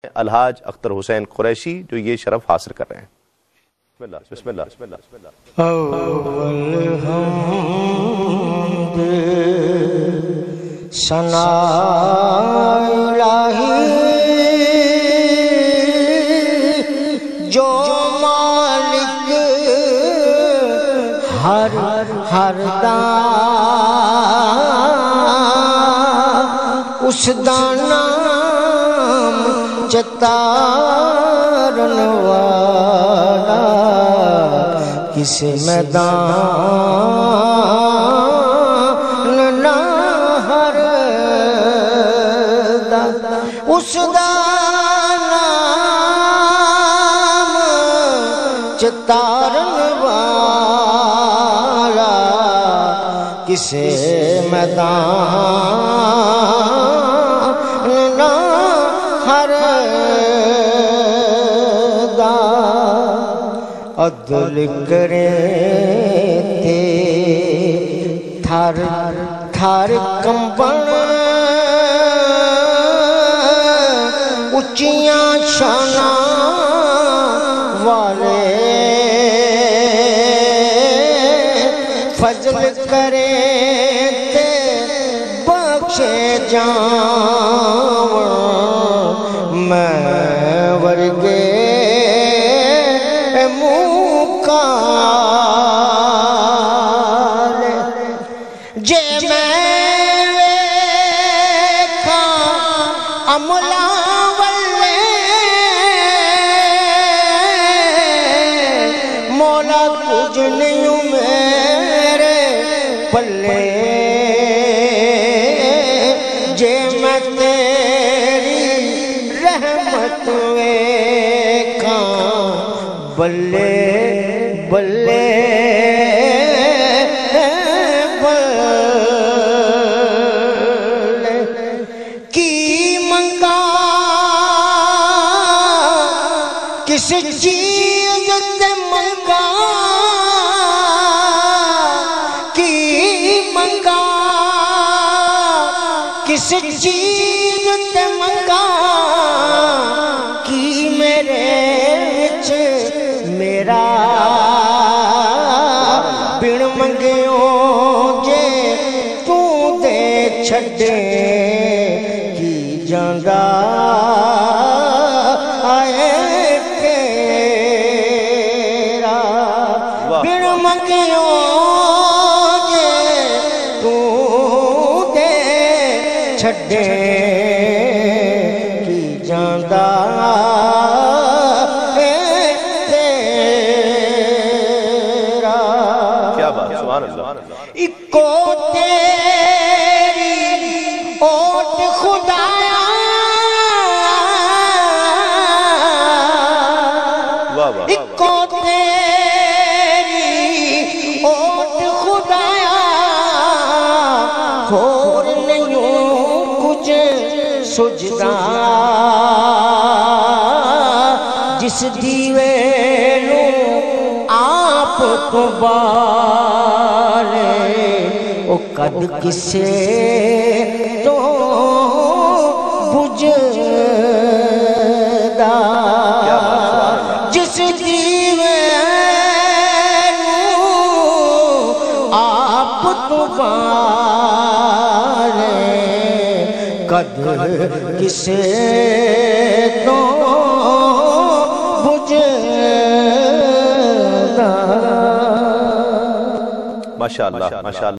الحاج اختر حسین قریشی جو یہ شرف حاصل کر رہے ہیں۔ بسم اللہ بسم اللہ بسم اللہ۔ اول حمد ثناء الہی جو مالک ہر دان اس دا نام چتارن والا کس میدان نہ ہر دا اس دا نام چتارن والا کس میدان نہ ہر دا عدل کرے تے تھر تھر کمبن اچیاں شاناں والے فضل کرے تے بخشے جاون میں ورگے جے میں ویکھاں عملاں والے مولا کچھ نہیں میرے پلے جے میں تیری رحمت ویکھاں بلے بلے بلے کی منگا کس چیز تے منگا کی منگا کس چیز تے منگا کی میرے وچ میرا بن منگیوں جے تو دے چھڑے کی جانگا آئے تیرا بن منگیوں جے تو دے چھڑے کی جانگا اکو تیری اوٹ خدایا اکو تیری اوٹ خدایا اور نہیں کچھ سجدہ جس دیوے نو آپ تو بالے او قد کسے تو بجھدا جس دیوے نو آپ تو بالے قد کسے تو بجھدا۔ ماشاءاللہ ماشاءاللہ۔